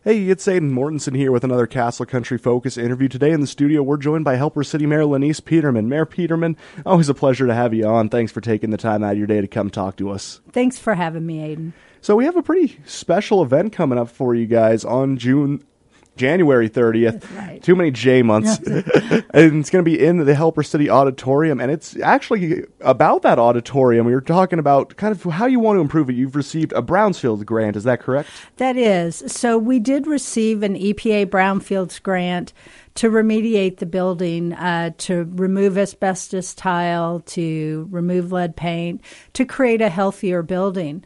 Hey, it's Aiden Mortensen here with another Castle Country Focus interview. Today in the studio, we're joined by Helper City Mayor Lenise Peterman. Mayor Peterman, always a pleasure to have you on. Thanks for taking the time out of your day to come talk to us. Thanks for having me, Aiden. So we have a pretty special event coming up for you guys on January 30th. That's right. Too many J months. And it's going to be in the Helper City Auditorium, and it's actually about that auditorium. We were talking about kind of how you want to improve it. You've received a Brownfield grant, is that correct? That is. So we did receive an EPA Brownfields grant to remediate the building, to remove asbestos tile, to remove lead paint, to create a healthier building.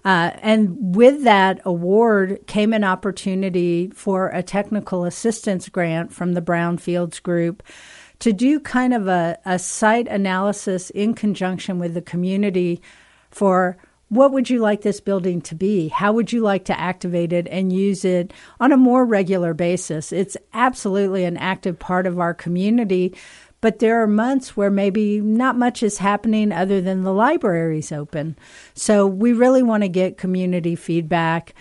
And with that award came an opportunity for a technical assistance grant from the Brownfields Group to do kind of a site analysis in conjunction with the community for what would you like this building to be? How would you like to activate it and use it on a more regular basis? It's absolutely an active part of our community, but there are months where maybe not much is happening other than the library's open. So we really want to get community feedback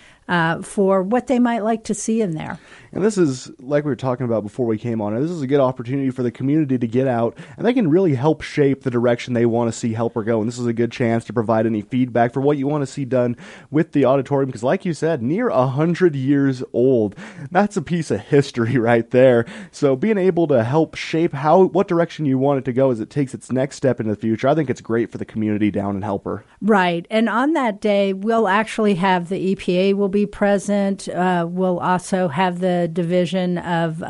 for what they might like to see in there. And this is, like we were talking about before we came on, this is a good opportunity for the community to get out, and they can really help shape the direction they want to see Helper go. And this is a good chance to provide any feedback for what you want to see done with the auditorium, because like you said, near 100 years old. That's a piece of history right there. So being able to help shape what direction you want it to go as it takes its next step into the future, I think it's great for the community down in Helper. Right. And on that day, we'll actually have the EPA will be present. We'll also have the Division of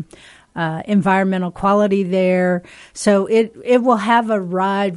Environmental Quality there. So it will have a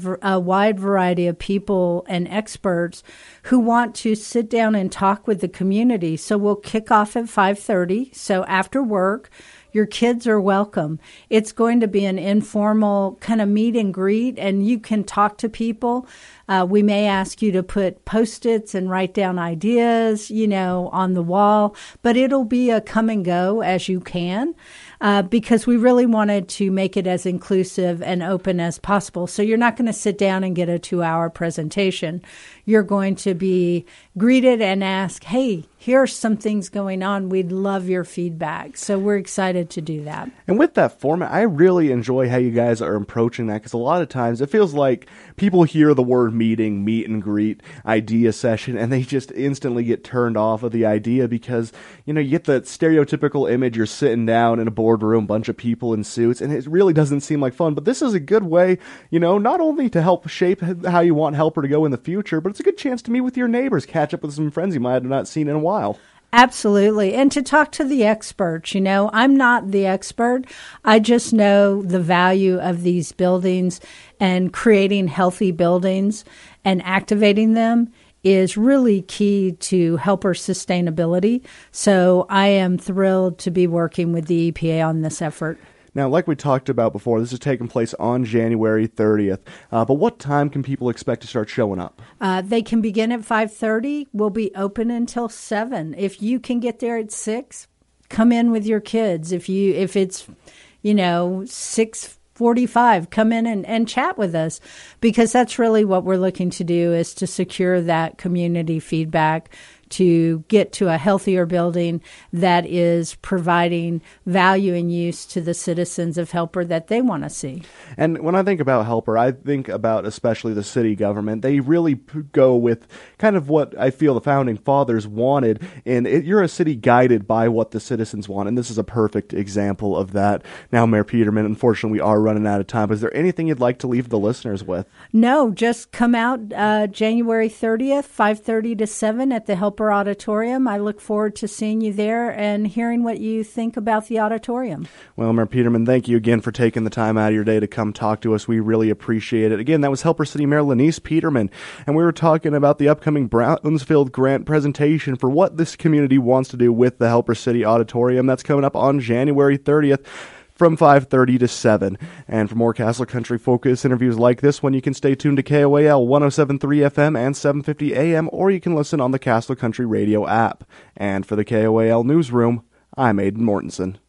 wide variety of people and experts who want to sit down and talk with the community. So we'll kick off at 5:30. So after work, your kids are welcome. It's going to be an informal kind of meet and greet, and you can talk to people. We may ask you to put Post-its and write down ideas, on the wall, but it'll be a come and go as you can. Because we really wanted to make it as inclusive and open as possible. So you're not going to sit down and get a 2-hour presentation. You're going to be greeted and ask, hey, here are some things going on. We'd love your feedback. So we're excited to do that. And with that format, I really enjoy how you guys are approaching that, because a lot of times it feels like people hear the word meeting, meet and greet, idea session, and they just instantly get turned off of the idea because, you get that stereotypical image, you're sitting down in a boardroom, bunch of people in suits, and it really doesn't seem like fun. But this is a good way, not only to help shape how you want Helper to go in the future, but it's a good chance to meet with your neighbors, catch up with some friends you might have not seen in a while. Absolutely. And to talk to the experts, I'm not the expert. I just know the value of these buildings, and creating healthy buildings and activating them is really key to Helper sustainability. So I am thrilled to be working with the EPA on this effort. Now, like we talked about before, this is taking place on January 30th. But what time can people expect to start showing up? They can begin at 5:30. We'll be open until 7. If you can get there at 6, come in with your kids. If it's 6:45, come in and chat with us, because that's really what we're looking to do, is to secure that community feedback to get to a healthier building that is providing value and use to the citizens of Helper that they want to see. And when I think about Helper, I think about especially the city government. They really go with kind of what I feel the founding fathers wanted, and you're a city guided by what the citizens want, and this is a perfect example of that. Now, Mayor Peterman, unfortunately, we are running out of time, but is there anything you'd like to leave the listeners with? No, just come out January 30th, 5:30 to 7 at the Helper Auditorium. I look forward to seeing you there and hearing what you think about the auditorium. Well, Mayor Peterman, thank you again for taking the time out of your day to come talk to us. We really appreciate it. Again, that was Helper City Mayor Lenise Peterman, and we were talking about the upcoming Brownfield grant presentation for what this community wants to do with the Helper City Auditorium. That's coming up on January 30th. From 5:30 to 7. And for more Castle Country Focus interviews like this one, you can stay tuned to KOAL 107.3 FM and 750 AM, or you can listen on the Castle Country Radio app. And for the KOAL Newsroom, I'm Aiden Mortensen.